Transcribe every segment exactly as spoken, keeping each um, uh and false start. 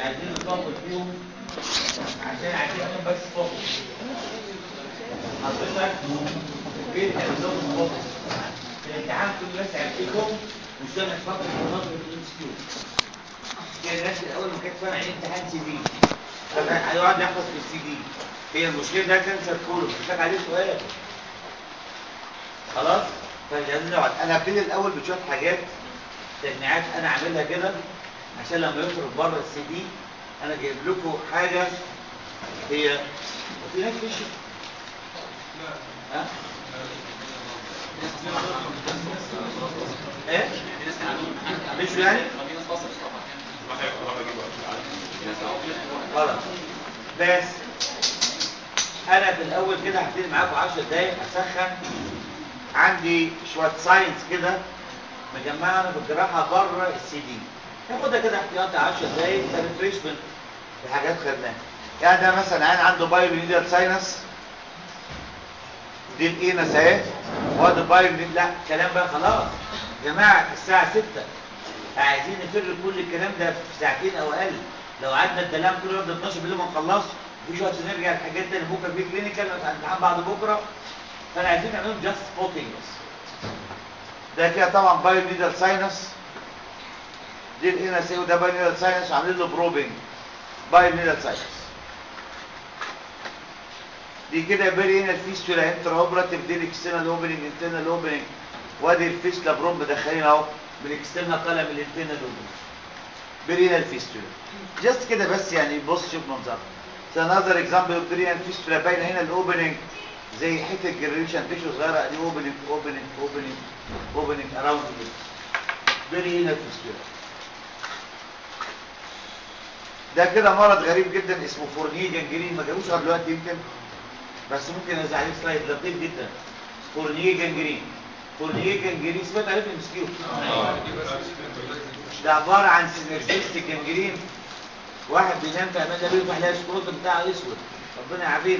عايزين نطول فيهم عشان عايزين نعمل بس فوكس. حضرتك البيت هيزود فوكس في الامتحان كل الناس عرفتكم مش ده نفكر في مناطق الام اس كيو. هي الناس الاول ما كانت فاهمه ايه امتحان سي دي، فكان هيقعد يحفظ في السي دي. هي المشكله ده كانسر كله محتاج عليه سؤال. خلاص؟ فالجهاز ده انا هبتدي الاول بشويه حاجات تجميعات انا عاملها كده عشان لما يخرج بره السي دي انا جايب لكم حاجه. هي في ناس فيش ها ايه مش يعني خلاص. بس انا في الاول كده هبتدي معاكم عشر دقايق اسخن. عندي شويه ساينس كده مجمعه انا في الجراحه بره السي دي، ناخدها كده احتياطي عشر دقايق ريفريشمنت لحاجات خدناها. يعني ده مثلا عين عنده بايولينيال ساينس، دي الانس اهي، وادي بايولين. لا كلام بقى خلاص يا جماعه، الساعه ستة عايزين نفر كل الكلام ده في ساعتين او اقل. لو قعدنا الكلام كل يوم اتناشر بالليل ما نخلصش مفيش وقت نرجع لحاجات تاني. بكره في كلينيكال امتحان بعد بكره، فانا عايزين نعملهم جاست سبوتنج بس. ده كده طبعا بايولينيال ساينس، دي الانس اهي، وده بايولينيال ساينس وعاملين له بروبنج بايولينيال ساينس. دي كده بيري هنا الفيستولا انترا اوبراتيف، دي الاكسترنال اوبننج انترنال اوبننج، وادي الفيستولا بروم مدخلين اهو بالاكسترنال طالع من الانترنال اوبننج. بيري هنا الفيستولا جاست كده بس، يعني بص شوف منظرها. انذر اكزامبل اوف بيري هنا الفيستولا باينه هنا الاوبننج زي حته جريشن تيشو صغيره، دي اوبننج اوبننج اوبننج اوبننج اراوند بيري هنا الفيستولا. ده كده مرض غريب جدا اسمه فورنيه جنجرين، ما جابوش لغايه دلوقتي يمكن، بس ممكن انزل عليه سلايد لطيف جدا. فورنيه جنجرين، فورنيه جنجرين سمعت عليه في المسكيو؟ ده عباره عن سينرجيستيك جنجرين. واحد بينام في امان الله بيفتح يلاقي السكروت بتاعه اسود، ربنا يعافينا.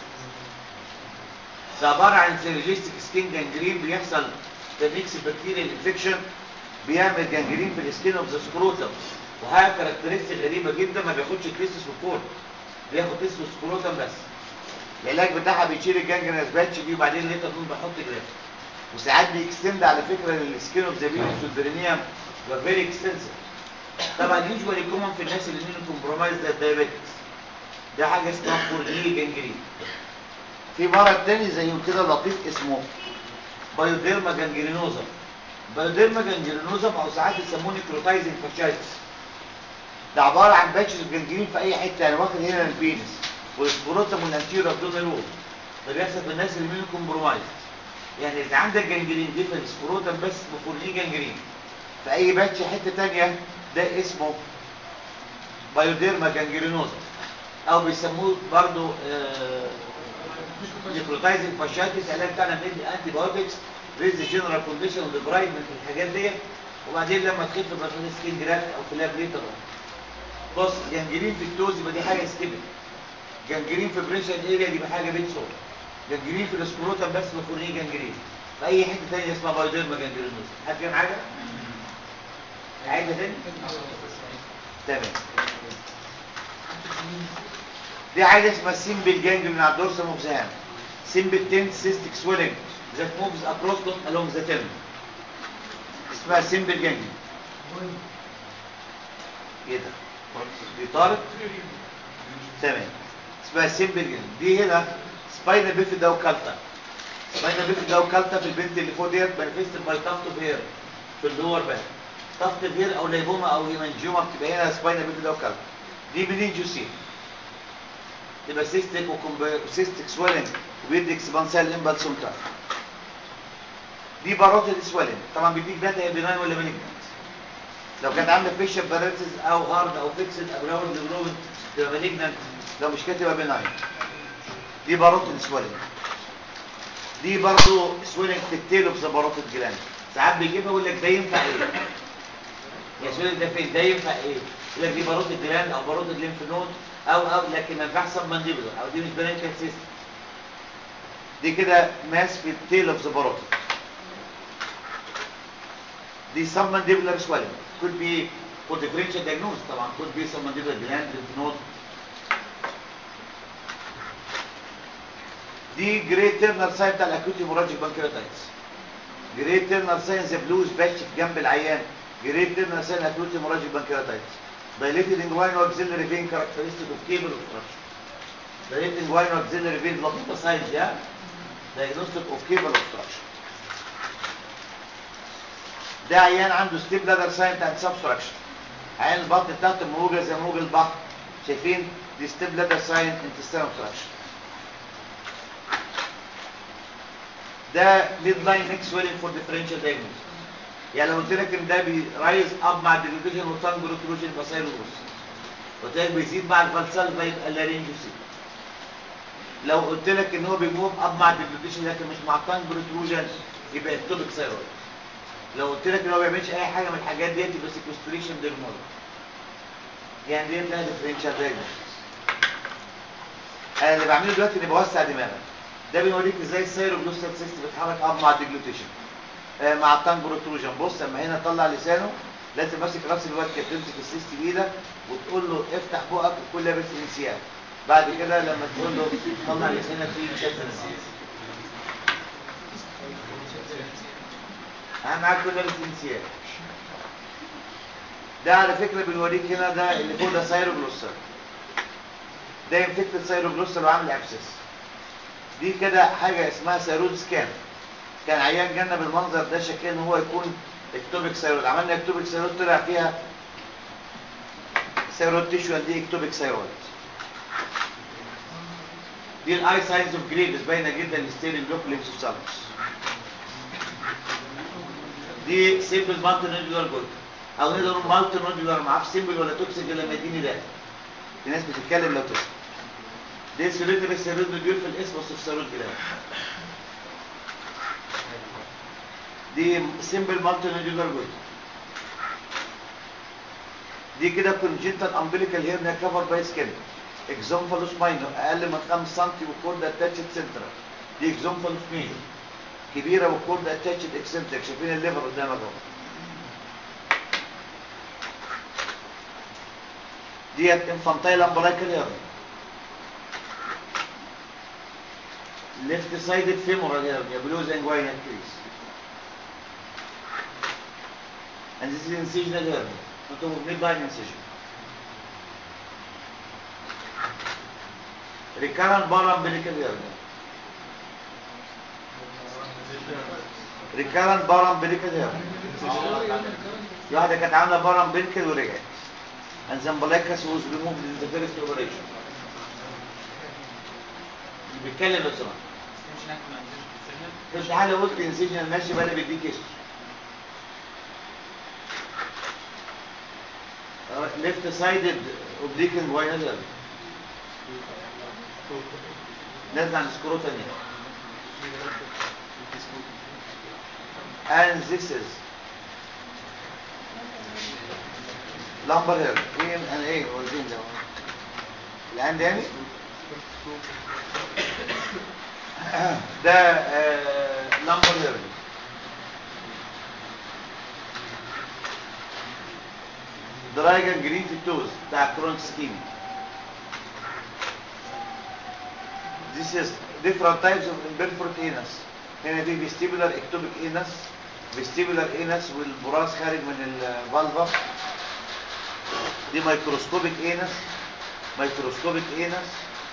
ده عباره عن سينرجيستيك سكين جنجرين، بيحصل تميكس بكتيريال انفكشن بيعمل جنجرين في السكين اوف ذا سكروتم. وحاجه كاركترستيك غريبه جدا، ما بياخدش الكيسس والكور، بياخد كيسس والسكروتم بس. العلاج بتاعها بيشيل الجنجرينس باتش دي وبعدين ليتر نون بحط جراف. وساعات بيكستند على فكره للسكين اوف ذا فينوس والبرينيوم، يبقى فيري اكستنسيف. طبعا يوجوالي كومن في الناس اللي منهم كومبرومايز ده الدايابيتكس. ده حاجه اسمها فورنيه جنجرين. في مرض تاني زيه كده لطيف اسمه بايوديرما جانجرينوزا. بايوديرما جانجرينوزا او ساعات يسموه نيكروتايزنج فاشايتس. ده عباره عن باتشز جنجرين في اي حته، يعني واخد هنا البينس والسكروتم والانتيريور ابدومينال وول. ده بيحصل في الناس اللي منهم كومبرومايز. يعني اذا عندك جنجرين دي في السكروتم بس بفورنيه جنجرين، في اي باتش حته ثانيه ده اسمه بايوديرما جانجرينوزا، او بيسموه برضو آه نيكروتايزنج فاشايتس. العلاج بتاعنا بندي انتي بايوتكس ريز جنرال كونديشن وديبرايدمنت الحاجات دي، وبعدين لما تخف بنحط سكين جرافت او فلاب ليتر. بص جنجرين في التوز يبقى دي حاجه ستيبل، جنجرين في بريشن اريا دي حاجه بيت سور، جنجرين في السكروتم بس بفورنيه جنجرين، في اي حته ثانيه اسمها بايوديرما جنجرينوز. حد فاهم حاجه؟ عايزه تاني؟ تمام. دي حاجه اسمها سيمبل جانجرين على الدورسم اوف ذا هاند. سيمبل تنس سيستيك سويلنج ذات موفز اكروس دوت الونج ذا تيرم، اسمها سيمبل جانجرين. ايه ده؟ دي طارت؟ تمام. اسمها سيمبل جانجرين. دي هنا سباينا بيفيدا وكالتا. سباينا بيفيدا وكالتا في البنت اللي فوق ديت مانيفيست باي تافت اوف هير في اللور باك. تافت هير او ليبوما او هيمانجيوما بتبقى هنا سباينا بيفيدا وكالتا. دي منينجوسين، تبقى سيستيك وسيستيك سويلنج وبيدي اكسبانسال امبالس كار. دي باروتيد سويلنج، طبعا بيديك داتا بيناين ولا مالجنت. لو كانت عامله فيشر باراليسيس او هارد او فيكسد او راوند جروفن تبقى مالجنت، لو مش كده تبقى بيناين. دي باروتيد سويلنج. دي برضه سويلنج في التيل اوف ذا باروتيد جلاند، ساعات بيجيبها يقول لك ده ينفع ايه؟ يا سويلنج ده فين؟ ده ينفع ايه؟ يقول لك دي باروتيد جلاند او باروتيد ليمف نود او او لكن ما ينفعش سب مانديبولار او دي مش برانكيال سيستم. دي كده ماس في التيل اوف ذا باروتيد. دي سب مانديبولار سويلنج، could be for differential diagnosis طبعا could be some mandibular gland lymph node. دي جري تيرنر ساين بتاع الاكيوت هيموراجيك بانكرياتايتس. جري تيرنر ساين ذا بلوز باتش في جنب العيان. جري تيرنر ساين اكيوت هيموراجيك بانكرياتايتس. dilated inguinal axillary vein characteristic of cable obstruction. dilated inguinal axillary vein لطيفه ساينز يعني diagnostic of cable obstruction. ده عيان عنده ستيب لادر ساين بتاع سبستراكشن. عيان البطن بتاعته مروجه زي مروج البحر. شايفين دي ستيب لادر ساين انتستين obstruction. ده ميد لاين نيك سويلنج فور ديفرنشال دايجنوز. يعني لو قلت لك ان ده بيرايز اب مع الديجلوتيشن والتانج بروتروجن يبقى سايلوروس. قلت لك بيزيد مع الفالسالفا يبقى لارينجوسي. لو قلت لك ان هو بيموف اب مع الديجلوتيشن لكن مش مع التانج بروتروجن يبقى اكتوبيك ثايرويد. لو قلت لك ان هو ما بيعملش اي حاجه من الحاجات ديت يبقى سيكوستريشن ديرمول. يعني ديت لها ديفرنشال دايجنوز. انا اللي بعمله دلوقتي اني بوسع دماغك. ده بيوريك ازاي السايروجلوسال سيست بيتحرك اب مع الديجلوتيشن آه مع التانج بروتروجن. بص لما هنا طلع لسانه لازم ماسك راس الواد كده تمسك السيست بايدك وتقول له افتح بقك وكل لابس انسياب. بعد كده لما تقول له طلع لسانك فيه شد السيست. اهم حاجه كل لابس انسياب. ده على فكره بنوريك هنا ده اللي فوق ده سايروجلوسال. ده انفكتد سايروجلوسال وعامل ابسس. دي كده حاجه اسمها سيرود سكان. كان عيان جالنا بالمنظر ده شكل ان هو يكون اكتوبيك سيرود. عملنا اكتوبيك سيرود طلع فيها سيرود تيشو. دي اكتوبيك سيرود. دي الاي ساينز اوف جريفز باينه جدا الستيرنج لوكوليبس سالمس. دي سيمبل مالتي نودولار جولد او نقدر نقول مالتي نودولار. ما اعرفش سيمبل ولا توكسيك الا لما يديني ده. في ناس بتتكلم لو توكسيك. دي سيرود بس سيرود نودول في الاسم بس في سيرود جلاند. دي سيمبل مالتي نودولار جولد. دي كده كونجنتال امبليكال هيرنيا كفر باي سكين. اكزومفالوس ماينور اقل من خمسة سم والكورد اتاتشد سنترال. دي اكزومفالوس ميجور كبيره والكورد اتاتشد اكسنتريك. شايفين الليفر قدامك اهو. ديت انفانتايل امبلايكال هيرنيا. ليفت سايدد فيمورال هيرنيا بلوز انجوينال كريس. and this is incisional hernia. نقطه midline incision. recurrent parumbilical hernia. recurrent parumbilical hernia. في واحده كانت عامله parumbilical ورجعت. and the umbilicus was removed in the first operation. بيتكلم لو سمحت. مش حاجه قلت incisional ماشي بقى بيديك اسم. left sided oblique inguinal hernia. نازل عن السكروتا دي. and this is lumbar hernia. ايه انا ايه قلتين ده الان ده يعني ده lumbar hernia. dry gangrene في التوز بتاع كرونيك سكيمي. This is different types of imperforate anus. هنا في vestibular ectopic anus. vestibular anus والبراز خارج من الفالفا. دي microscopic anus. microscopic anus.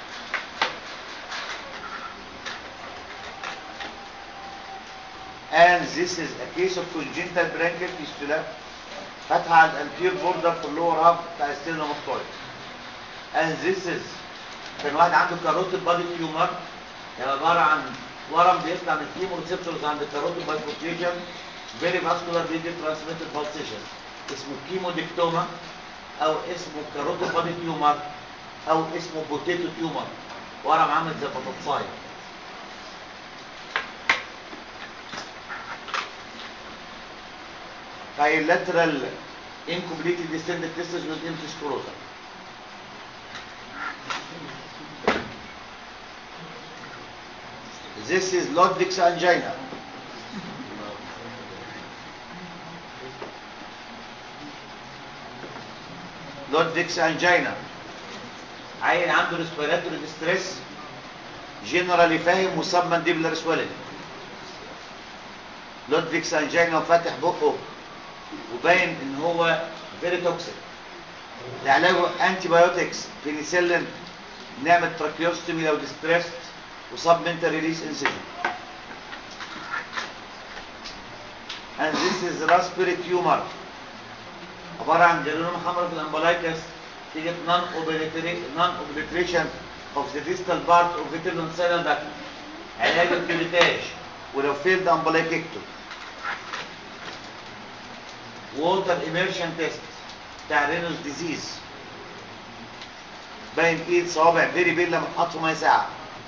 and this is a case of congenital branchial fistula. فتحة على الانتير بوردر في اللور هاف بتاع ستيرنوماستويد. and this is كان واحد عنده كاروتيد بادي تيومر. يعني عباره عن ورم بيطلع من الكيمو ريسبتورز عند الكاروتيد بايفوركيشن فيري فاسكولار فيديو ترانسميتد بالسيشن. اسمه كيموديكتوما او اسمه كاروتيد بادي تيومر او اسمه بوتيتو تيومر. ورم عامل زي بطاطسايه. bilateral incompletely distended testes with empty scrotum. This is Ludwig's angina. لودفيكس انجينا. عيل عنده ريسبيراتوري ديستريس جنرالي فاهم وسب مانديبولار سويلنج. لودفيكس انجينا وفاتح بقه وباين ان هو فيري توكسيك. لعلاجه انتي بايوتكس بنسلين، نعمل تراكيوستومي لو ديستريست وسب منتال ريليس انسيجن. and this is raspberry tumor عباره عن جالونوما حمراء في الامبلايكس تيجي نون نون اوبليتريشن اوف ذا ديستال بارت اوف فيترنال سيلر داكت. علاج الكيوريتاج ولو فيلد امبلايككتو. ووتر ايميرشن تيست بتاع رينوس ديزيز، باين ايد صوابع فيري بين لما تحط في ميه ساقعه.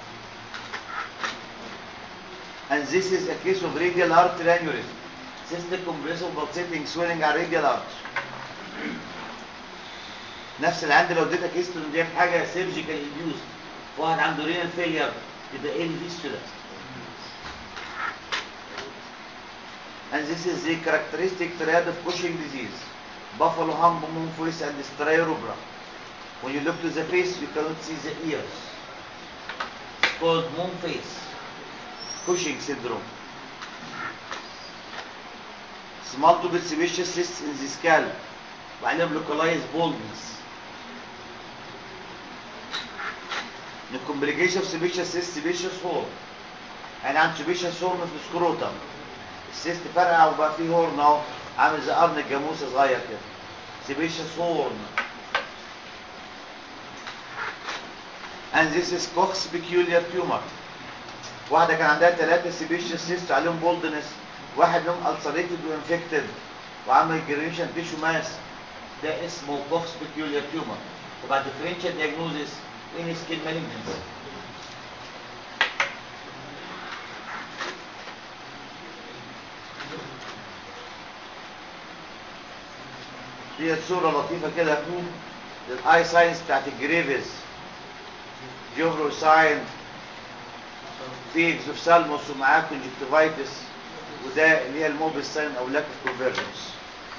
and this is a case of radial artery aneurysm. cystic compressive pulsating swelling على radial artery. نفس اللي عندي لو اديتك هيستون دي حاجه سيرجيكال انديوس، واحد عنده رينال فيلير يبقى ايه الفيستولا. and this is the characteristic triad of Cushing disease: buffalo hump, moon face, and striorubra. When you look to the face, you cannot see the ears. It's called moon face, Cushing syndrome. multiple sebaceous cysts in the scalp وعليهم localized baldness. The complication of sebaceous cysts sebaceous horn. يعني عند sebaceous horn في السكروتم، السيست فرقع وبقى فيه هورن اهو عامل زي قرن الجاموسه صغير كده. sebaceous horn. and this is Koch's peculiar tumor. واحده كان عندها ثلاثه sebaceous cysts عليهم baldness، واحد منهم ulcerated وانفكتد وعمل جرينيشن تيشو ماس، ده اسمه كوخس بيكيوليار تيومر. وبعد differential diagnosis any skin malignancy. دي صوره لطيفه كده للاي ساينس بتاعت الجريفز، جوفرو ساين في اكزوفسالموس ومعاه كونجكتيفايتس، وده اللي هي الموبل ساين او لاك اوف كونفرجنس.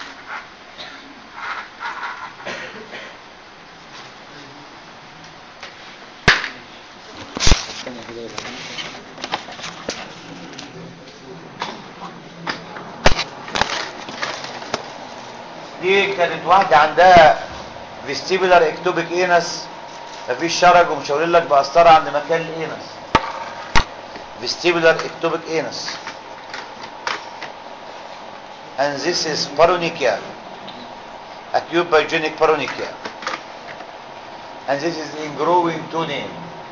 دي كانت واحده عندها فيستيبولار اكتوبيك اينس، مفيش شرج ومش هقول لك بقسطره عند مكان الاينس. فيستيبولار اكتوبيك اينس. and this is paronychia, acute pyogenic paronychia, and this is ingrowing toenail,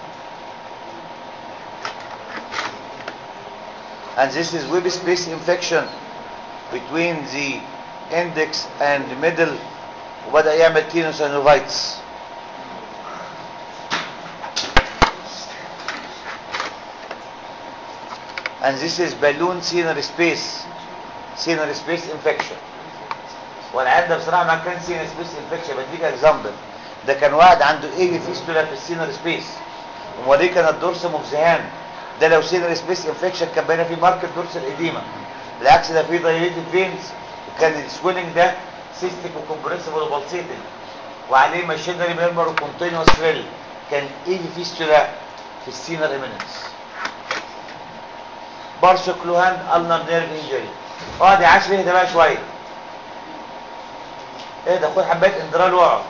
and this is web space infection between the index and the middle وبدأ يعمل tenosynovitis. and this is balloon scenery space سينر سبيس انفكشن. والعيان ده بصراحه ما كان سينر سبيس انفكشن. بديك اكزامبل، ده كان واحد عنده ايه فيستولا في السينر سبيس وموريه كان الدورسم اوف ذهان. ده لو سينر سبيس انفكشن كان باين فيه ماركت دورسال اديما، بالعكس ده فيه دايليتد فينز وكان السويلنج ده سيستيك وكومبريسبل وبلسيتنج وعليه ماشينري ميرمر وكونتينوس فيل. كان ايه فيستولا في السينر ايميننس. بارشو كلوهاند النر نيرف انجري. اه دي عاش فيه ده بقى شويه. ايه ده خد حبايه اندرال واقعد.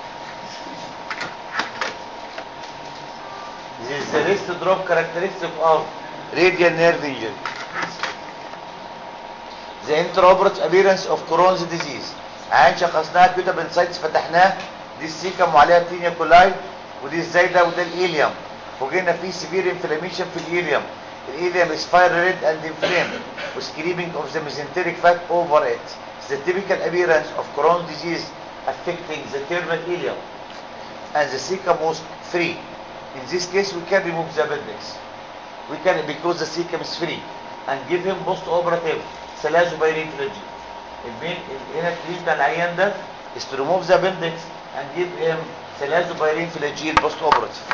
This is the wrist drop characteristic of radial nerve injury. The intraoperative appearance of Crohn's disease. عين شخصناها كده بنسايتس فتحناه، دي السيكم وعليها تينيا كولاي، ودي الزايده وده الايليوم، وجينا فيه سيفير انفلاميشن في الايليوم. الايليوم is fire red and inflamed with screaming of the mesenteric fat over it. It's the typical appearance of Crohn's disease affecting the terminal ileum, and the cecum was free. In this case we can remove the appendix. We can, because the cecum is free, and give him post-operative salazopyrin. المين هنا التريت بتاع العيان ده is to remove the appendix and give him salazopyrin flagyl post-operative.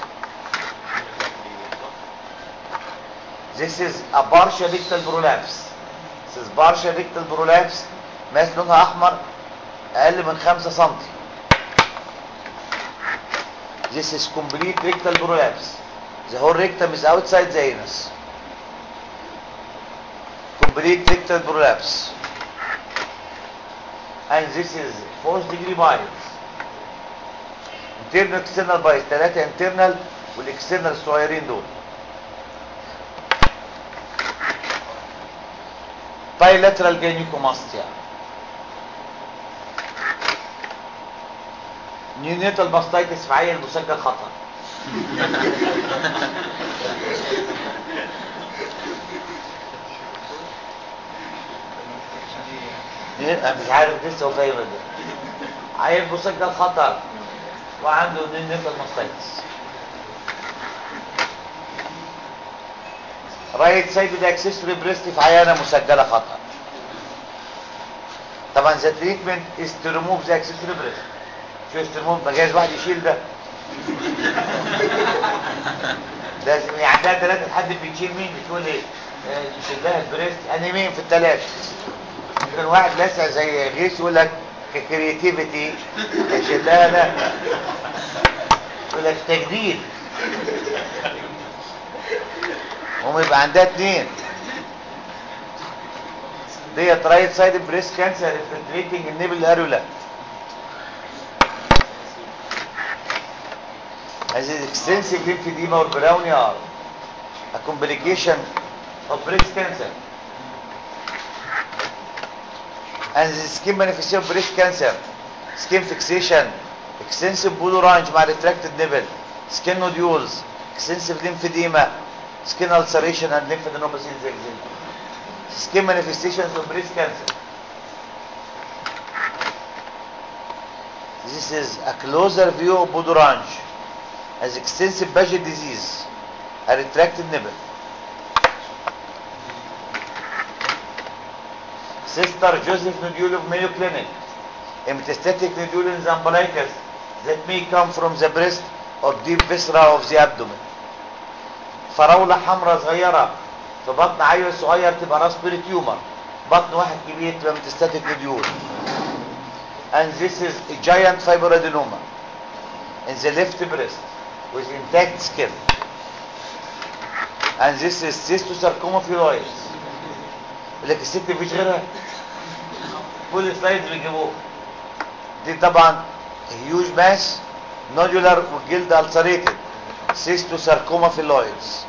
This is a partial rectal prolapse. This is partial rectal prolapse. ماس لونها احمر اقل من خمسة سنتي. This is complete rectal prolapse. The whole rectum is outside the anus. Complete rectal prolapse. And this is fourth degree bias. Internal external bias. ثلاثة internal والاكسترنال الصغيرين دول. bilateral gynecomastia. neonatal mastitis في عيل مسجل خطأ. انا مش عارف لسه هو فاهم ده. عيل مسجل خطأ وعنده neonatal mastitis. رايت سايد ده اكسسوري بريست في عيانه مسجله خطأ. طبعا ذا تريتمنت از تو ريموف ذا اكسسوري بريست. شو استرموف ما جايز واحد يشيل ده. لازم يعني عندها ثلاثه حد بيشيل مين بتقول ايه؟ يشيل لها البريست انا مين في الثلاثه. ممكن واحد لسه زي غيث يقول لك كرياتيفيتي يشيل لها لا. يقول لك تجديد. هم يبقى عندها اثنين. ديت رايت سايد بريست كانسر انفلتريتنج النيبل اريولا. As is extensive lymphedema or brownie are a complication of breast cancer. And the skin manifestation of breast cancer, skin fixation, extensive blue orange مع retracted nipple, skin nodules, extensive lymphedema, skin ulceration and lymphadenopathy in the axilla. Skin manifestations of breast cancer. This is a closer view of blue orange. As extensive Paget disease, a retracted nipple. Sister Joseph nodule of Mayo Clinic, a metastatic nodule in the umbilicus that may come from the breast or deep viscera of the abdomen. فراولة حمراء صغيرة في بطن عيل صغير تبقى راسبيري تيومر. بطن واحد كبير تبقى metastatic nodule. And this is a giant fibroadenoma in the left breast with intact skin. And this is cystosarcoma phylloides. يقول لك الست مفيش غيرها. كل السلايدز بيجيبوها. دي طبعا huge mass nodular والجلد ulcerated cystosarcoma phylloides.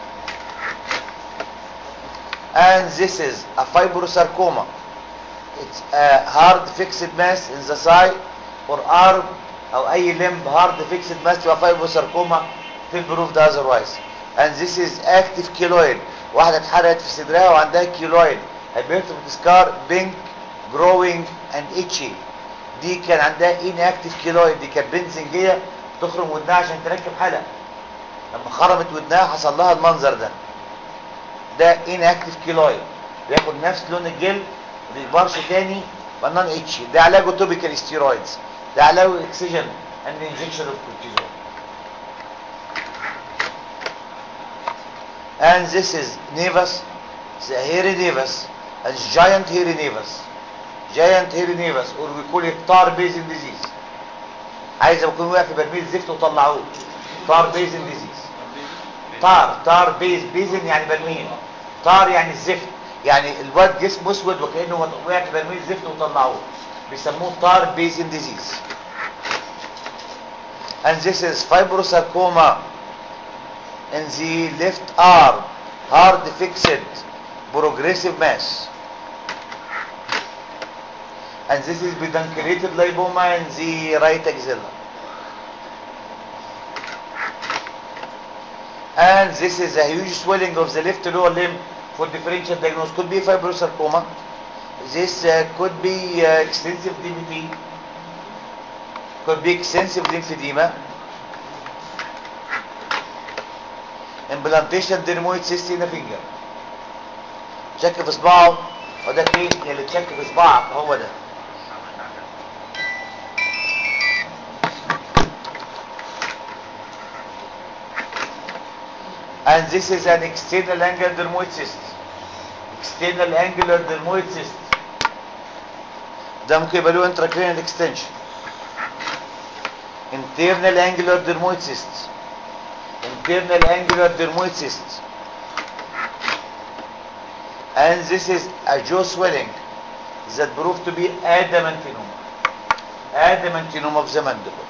And this is a fibrosarcoma. It's a hard fixed mass in the thigh or arm او اي limb hard fixed mass تبقى fibrosarcoma till proved otherwise. And this is active keloid. واحدة اتحرقت في صدرها وعندها keloid. hypertrophic scar pink growing and itchy. دي كان عندها inactive keloid. دي كانت بنزنجية تخرم ودنها عشان تركب حلقة. لما خرمت ودنها حصل لها المنظر ده. ده inactive keloid. بياخد نفس لون الجلد ما بيكبرش تاني فنان اتشي. ده علاجه توبيكال ستيرويدز. ده علاوه اكسجين and injection of cortisone. And this is nevus, the hairy nevus, and giant hairy nevus. Giant hairy nevus or we call it tar basin disease. عايز اكون واقع في برميل زفت وطلعوه. tar basin disease. tar tar base basin يعني برميل. tar يعني الزفت. يعني الواد جسمه اسود وكانه وقع في برميل زفت وطلعوه. بيسموه tar basin disease. And this is fibrosarcoma in the left arm, hard fixed progressive mass. And this is pedunculated lipoma in the right axilla. And this is a huge swelling of the left lower limb for differential diagnosis. Could be fibrosarcoma. This uh, could be uh, extensive D V T. Could be extensive lymphedema. Implantation dermoid cyst in a finger. شك في صباعه وده فين اللي تشك في صباعك هو ده. And this is an external angular dermoid cyst. External angular dermoid cyst. ده ممكن يبقى له intracranial extension. internal angular dermoid cyst, internal angular dermoid cyst, and this is a jaw swelling that proved to be adamantinoma, adamantinoma of the mandible,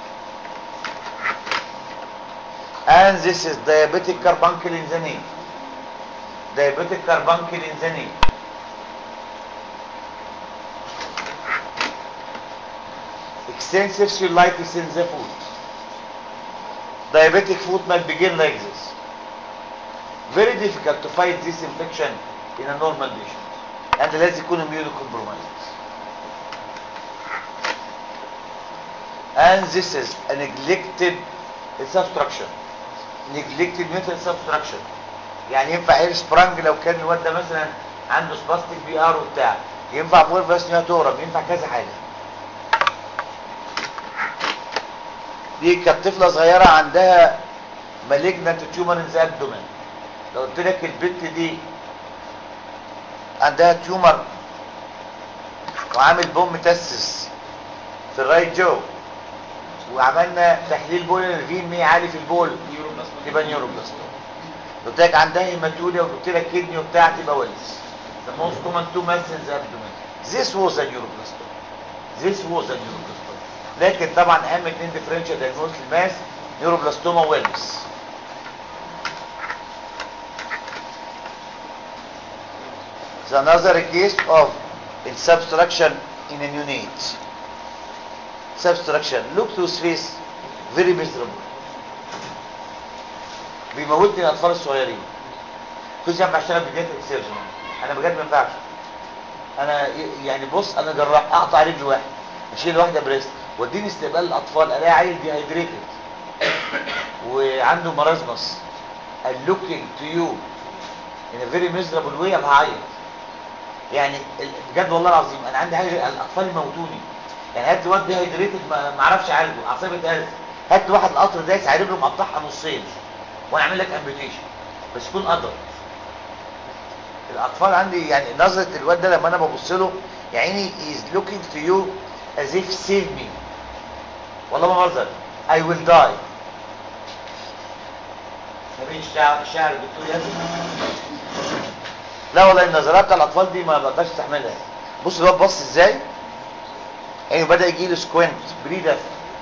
and this is diabetic carbuncle in the knee, diabetic carbuncle in the knee. Extensive cellulitis in the foot. Diabetic foot might begin like this. Very difficult to fight this infection in a normal patient. And لازم يكون immunocompromised. And this is a neglected substruction. Neglected method substruction. يعني ينفع اير سبرانج لو كان الواد ده مثلا عنده سباستيك بي ار وبتاع، ينفع فولفاس نياتورم، ينفع كذا حاجه. دي كانت طفله صغيره عندها مالجنانت تيومر ان ذا ابدومين. لو قلت لك البنت دي عندها تيومر وعامل بوم متسس في الرايت جو، وعملنا تحليل بول الفين مية عالي في البول، يبقى نيوروبلاستوما. لو قلت لك عندها هيماتوريا وقلت لك كدني وبتاع، تبقى ويلز. The most common two masses in the abdomen. This was a neuroblastoma. This was a neuroblastoma. لكن طبعا اهم اتنين differential diagnosis للماس نيوروبلاستوما ويلز. It's another case of in substruction in a neonate. Substruction. Look to his face, very miserable. بيموتني الاطفال الصغيرين. كنت ينفع اشتغل بيدياتريك سيرجن. انا بجد ما ينفعش. انا يعني بص، انا جراح اقطع رجل واحد، اشيل واحده بريست، واديني استقبال الاطفال، الاقي عيل ديهايدريتد وعنده مرازمس and looking to you in a very miserable way، ابقى هعيط. يعني بجد والله العظيم انا عندي حاجه، الاطفال يموتوني. يعني هات لي واد ديهايدريتد ما اعرفش اعالجه، اعصابي اتهز، هات لي واحد القطر دايس على رجله مقطعها نصين وانا اعمل لك امبيوتيشن، بس يكون قدر. الاطفال عندي يعني نظره الواد ده لما انا ببص له، يعني is looking to you as if save me. والله ما بهزر. I will die. سمين الشاعر الشاعر الدكتور ياسر. لا والله النظرات بتاع الاطفال دي ما بقدرش استحملها. بص الواد بص ازاي، يعني بدا يجي له سكوينت بريدر.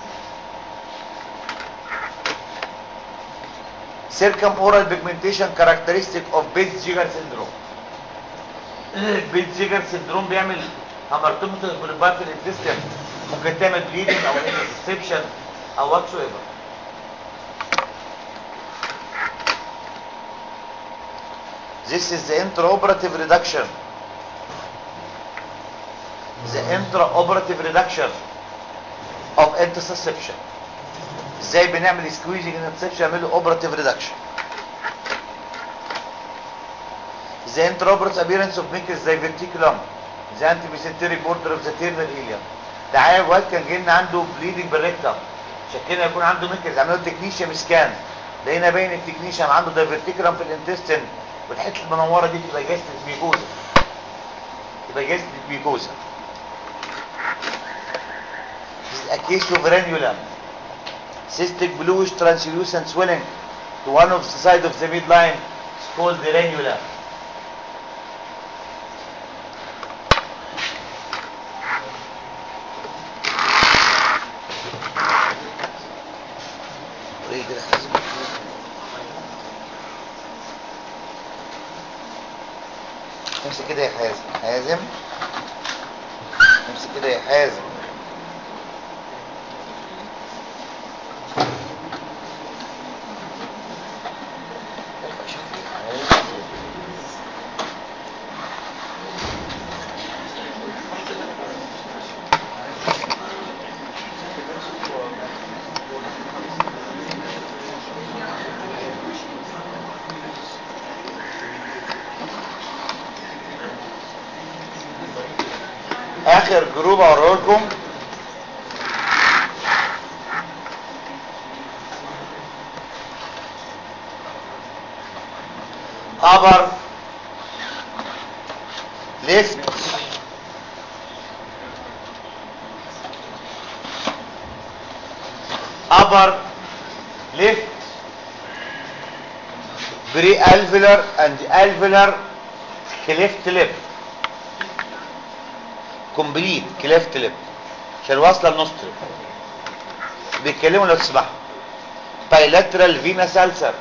circumoral pigmentation characteristic of Betz-Jeghers syndrome. Betz-Jeghers syndrome بيعمل هامرتومتس بوليبات في الانتستين، ممكن تعمل bleeding او interception او whatsoever. This is the intraoperative reduction. The intraoperative reduction of intussusception. ازاي بنعمل squeezing intussusception نعمل له operative reduction. The intraoperative appearance of mucus diverticulum, the antimesenteric border of the terminal ileum. ده عيل واد كان جاي لنا عنده bleeding بالريكتم، شكلنا يكون عنده ميكس، عملوا له تكنيشيوم سكان، لقينا باين التكنيشيوم عنده دايفرتيكولم في الانتستين، والحته المنوره دي تبقى جاستريك ميكوزا، تبقى جاستريك ميكوزا. A case of ranulum, cystic bluish translucent swelling to one of the side of the midline is called the ranula. امسك كده يا حازم، حازم امسك كده يا حازم. اخر جروب اوريه لكم upper left upper left pre-alveolar and alveolar cleft lip complete cleft lip عشان واصله النوسترل. بيتكلموا لو تسمحوا. bilateral venous ulcer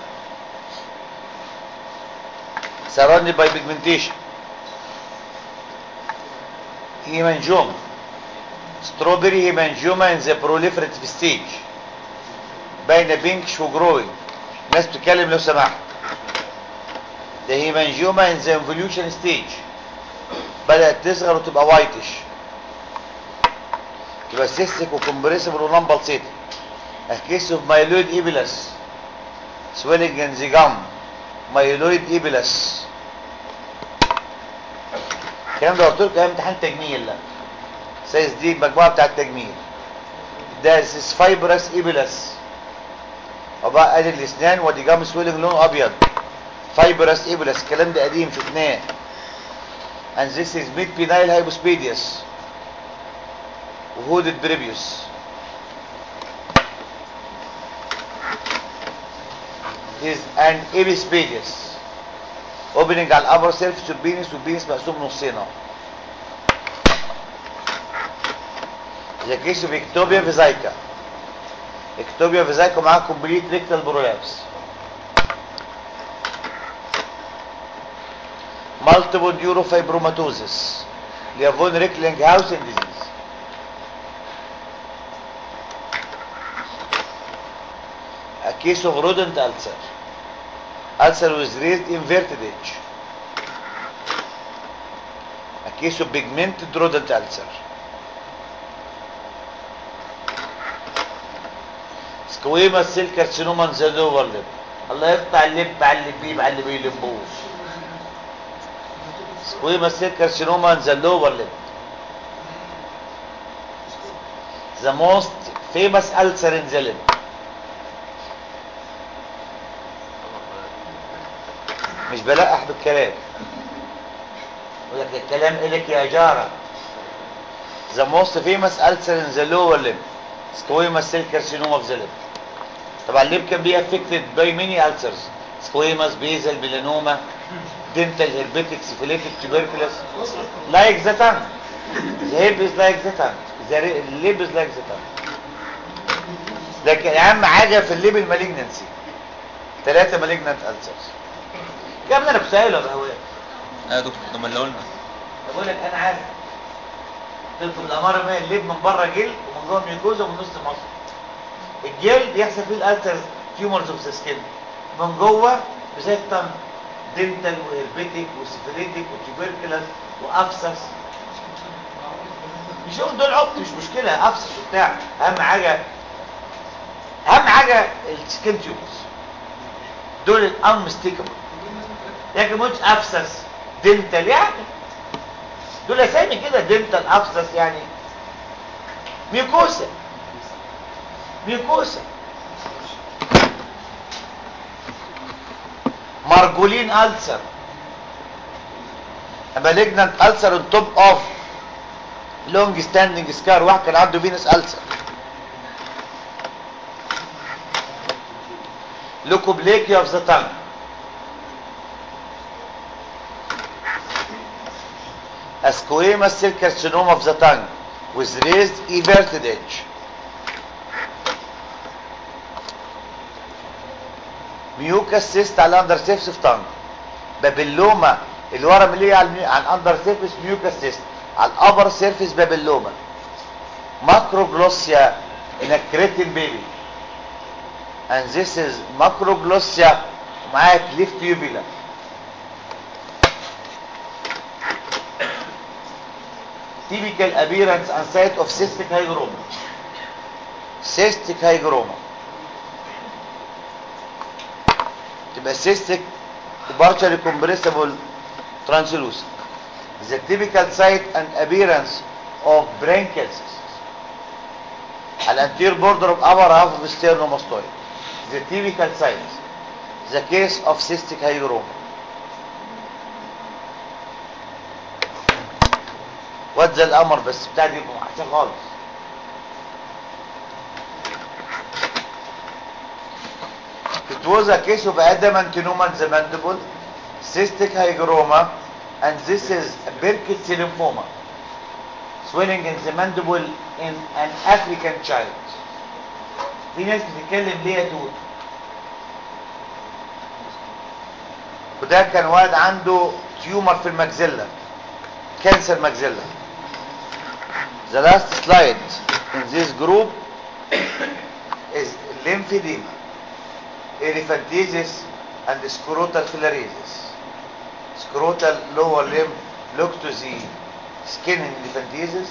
surrounded by pigmentation. hemangioma strawberry hemangioma in the proliferative stage باينه بينكش وجروينج. ناس بتتكلم لو سمحت. the hemangioma in the involution stage بدأت تصغر وتبقى وايتش تبقى سيستيك وكمبريسبل ونمبلسيتك. a case of myeloid ibulus swelling in the gum myeloid ibulus. الكلام ده قلت لكم ايام امتحان تجميل. لا سايز دي المجموعه بتاعه التجميل. ده سيس فايبرس ايبلس وبقى ادي الاسنان ودي جام سويلنج لونه ابيض فايبرس ايبلس. الكلام ده قديم شفناه. and this is mid penile hypospadias وهودد بريبيوس. is an epispadias opening على الابر سيرفيس والبينس والبينس مقسوم نصين اهو. the case of ectopia vesica ectopia vesica معاها complete rectal prolapse. multiple neurofibromatosis اللي هي فون ريكلينج هاوسن disease. a case of rodent ulcer ulcer with raised inverted edge. a case of pigmented rodent ulcer. squamous cell carcinoma in the lower lip. الله يقطع اللب على اللي بيب على اللي بيلبوش. squamous cell carcinoma in the lower lip. the most famous ulcer in the lip. مش بلقح بالكلام. يقول لك الكلام إلك يا جارة. the most famous ulcer in the lower lip. squamous cell carcinoma of the lip. طبعا الليب كان بي affected by many ulcers. squamous, basal, melanoma, dental, herpetic, syphilitic, tuberculous. like the tongue. the hip is like the tongue. the lip is like the tongue. لكن اهم حاجه في الليب المالجنسي. ثلاثه مالجنت ulcers. كام انا بسائله يا بهوات. يا دكتور ده اللي قلنا. بقول لك انا عارف. قلت لكم الاماره ما الليب من بره جلد ومن جوه ميوكوزا ومن نص مصر. الجلد يحصل فيه الالترز تيومرز اوف ذا سكين. من جوه زي التم دنتال وهربيتيك وسيفيليتيك وتيوبركلس وافسس. مش هقول دول عبط مش مشكله افسس وبتاع. اهم حاجه اهم حاجه السكين تيومرز دول الانمستيكابل. لكن مش افسس دنتال يعني دول اسامي كده دنتال افسس يعني ميوكوسا ميوكوسا. مارجولين ألسر malignant ulcer on top of long standing scar. واحد كان عنده فينس ألسر. leukoplakia of the tongue. a squamous cell carcinoma of the tongue with raised everted edge. mucus cyst على الاندر سيرفيس اوف تانج. بابيلوما الورم اللي هي على الاندر سيرفيس mucus cyst على الابر سيرفيس بابيلوما. macroglossia in a cretin baby and this is macroglossia معاها cleft uvula. typical appearance and site of cystic hygroma. cystic hygroma تبقى cystic partially compressible translucent. the typical site and appearance of branchial cysts على anterior border of upper half of sternomastoid. the typical site the case of cystic hygroma. واد زي القمر بس بتاع دي محسن خالص. It was a case of adamantinoma in the mandible, cystic hygroma, and this is a Burkitt's lymphoma. Swelling in the mandible in an African child. في ناس بتتكلم ليه يا توت؟ وده كان واد عنده تيومر في المجزلة، كانسر مجزلة. The last slide in this group is lymphedema, elephantiasis, and scrotal filariasis. Scrotal lower limb look to the skin in elephantiasis.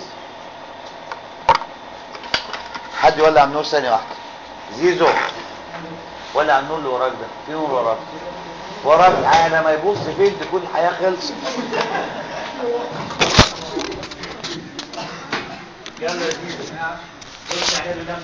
حد يولع النور ثانية واحدة. زيزو ولع النور اللي وراك ده، في نور وراك. وراك على ما يبص فين تكون الحياة خلصت. يلا يا زيزو.